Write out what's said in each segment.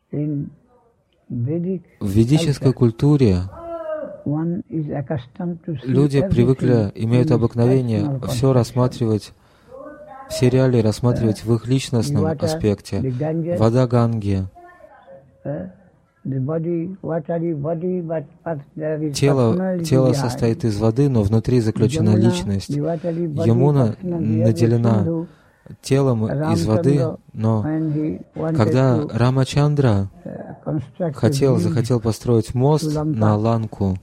In Vedic В ведической культуре one is accustomed to see люди привыкли, имеют обыкновение все рассматривать, все реалии рассматривать в их личностном аспекте. Вода Ганги, тело состоит из воды, но внутри заключена личность. Ямуна наделена телом из воды, но когда Рамачандра захотел построить мост на Ланку,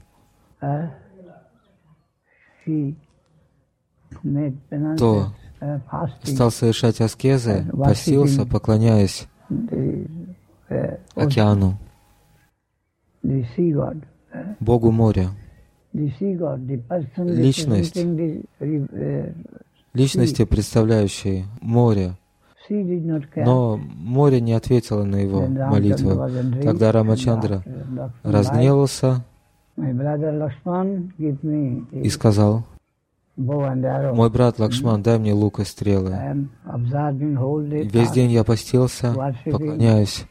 то стал совершать аскезы, постился, поклоняясь океану, Богу моря. Личности, представляющей море. Но море не ответило на его молитву. Тогда Рамачандра разгневался и сказал: «Мой брат Лакшман, дай мне лук и стрелы. Весь день я постился, поклоняюсь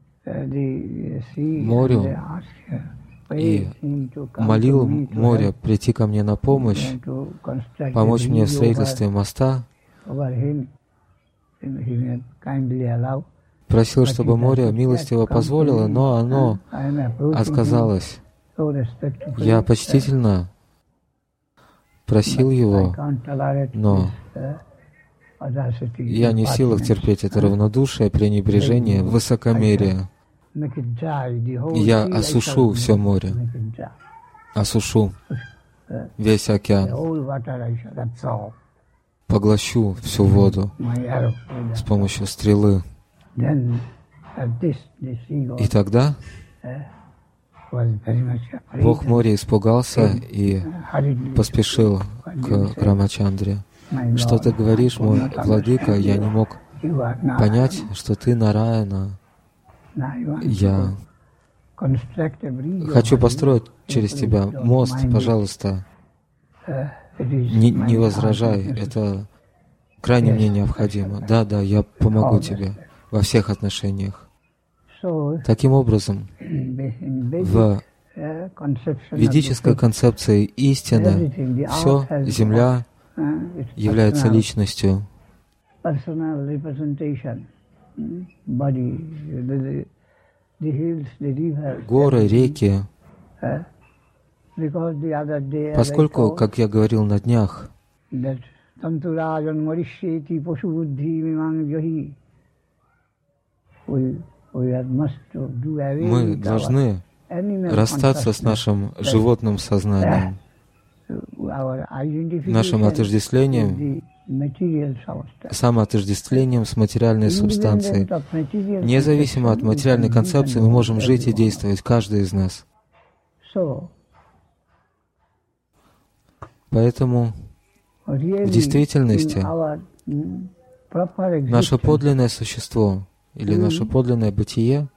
морю, и молил море прийти ко мне на помощь, помочь мне в строительстве моста. Просил, чтобы море милостиво позволило, но оно отказалось. Я почтительно просил его, но я не в силах терпеть это равнодушие, пренебрежение, высокомерие. Я осушу все море, осушу весь океан, поглощу всю воду с помощью стрелы». И тогда Бог моря испугался и поспешил к Рамачандре. «Что ты говоришь, мой владыка? Я не мог понять, что ты Нараяна. Я хочу построить через тебя мост, пожалуйста, не возражай, это крайне мне необходимо. Да, я помогу тебе во всех отношениях». Таким образом, в ведической концепции истины все, земля является личностью. Горы, реки, поскольку, как я говорил на днях, мы должны расстаться с нашим животным сознанием, нашим отождествлением, самоотождествлением с материальной субстанцией. Независимо от материальной концепции, мы можем жить и действовать, каждый из нас. Поэтому в действительности наше подлинное существо или наше подлинное бытие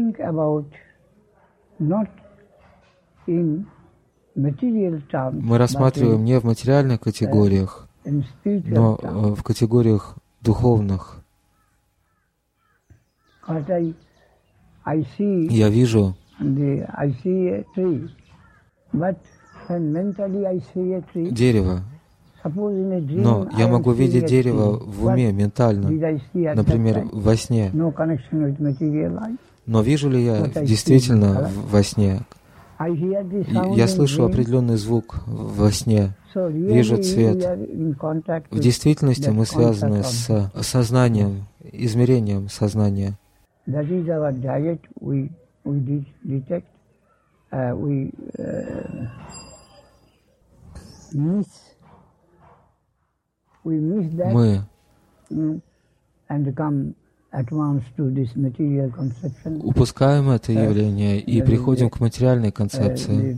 мы рассматриваем не в материальных категориях, но в категориях духовных. Я вижу дерево, но я могу видеть дерево в уме, ментально, например, во сне. Но вижу ли я действительно во сне? Я слышу определенный звук во сне, вижу цвет. В действительности мы связаны с сознанием, измерением сознания. Мы упускаем это явление и приходим к материальной концепции,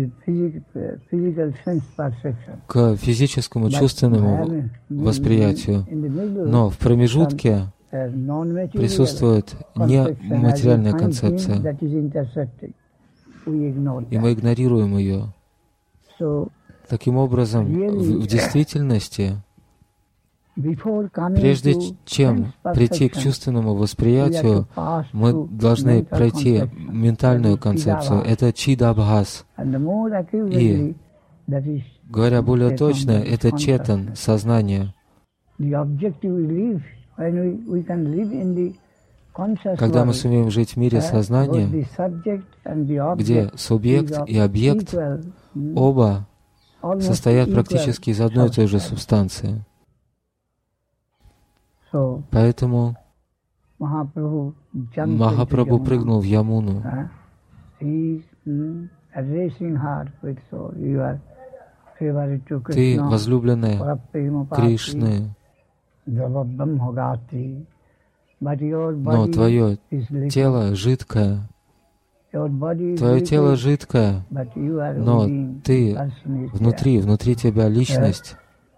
к физическому чувственному восприятию. Но в промежутке присутствует нематериальная концепция, и мы игнорируем ее. Таким образом, в действительности Прежде чем прийти к чувственному восприятию, мы должны пройти ментальную концепцию. Это чидабхас. И, говоря более точно, это четан, сознание. Когда мы сумеем жить в мире сознания, где субъект и объект оба состоят практически из одной и той же субстанции. Поэтому Махапрабху прыгнул в Ямуну. Ты возлюбленная Кришны, но твое тело жидкое. Твое тело жидкое, но ты внутри тебя личность.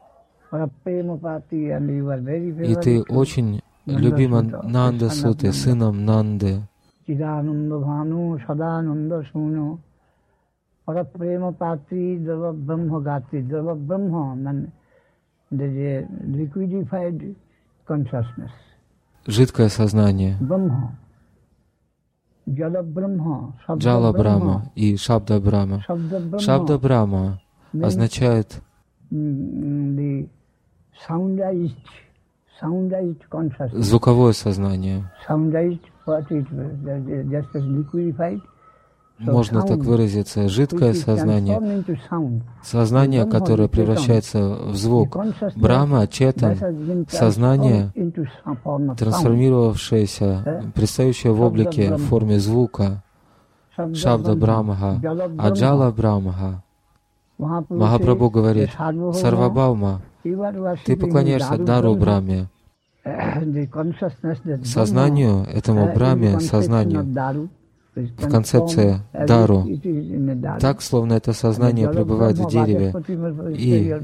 И ты очень любима Нанда-сутой, сыном Нанды. Жидкое сознание. Джала Брахма и Шабда Брахма. Шабда Брахма означает звуковое сознание. Можно так выразиться. Жидкое сознание. Сознание, которое превращается в звук. Брахма, четан, сознание, трансформировавшееся, предстающее в облике, в форме звука. Шабда Брахма, Аджала Брахма. Махапрабху говорит: Сарвабхаума, ты поклоняешься Дару Брахме. Сознанию, этому Брахме, сознанию, в концепции Дару, так, словно это сознание пребывает в дереве. И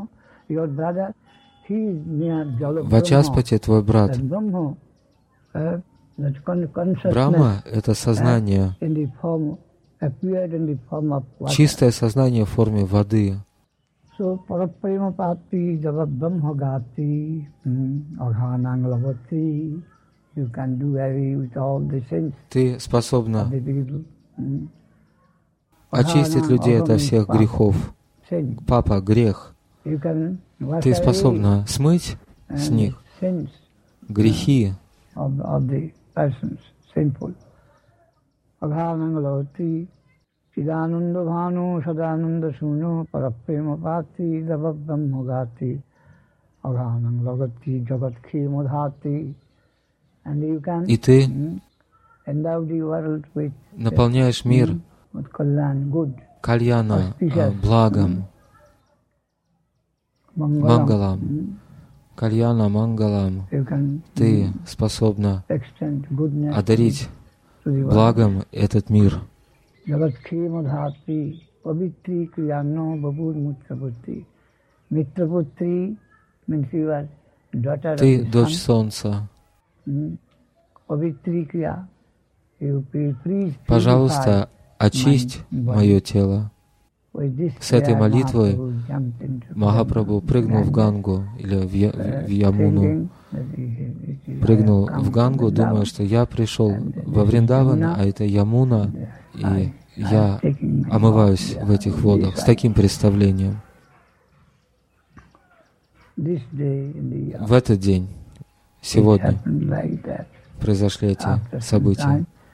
Вачаспати, твой брат, Брахма — это сознание, чистое сознание в форме воды. Ты способна очистить людей от всех грехов. Папа, грех. Ты способна смыть с них грехи. И ты наполняешь мир кальяна, благом, мангалам, кальяна, мангалам. Ты способна одарить благом этот мир. Ты дочь солнца. Пожалуйста, очисть мое тело. С этой молитвой Махапрабху прыгнул в Гангу или в Ямуну. Прыгнул в Гангу, думая, что я пришел во Вриндаван, а это Ямуна, и я омываюсь в этих водах. С таким представлением. В этот день, сегодня, произошли эти события.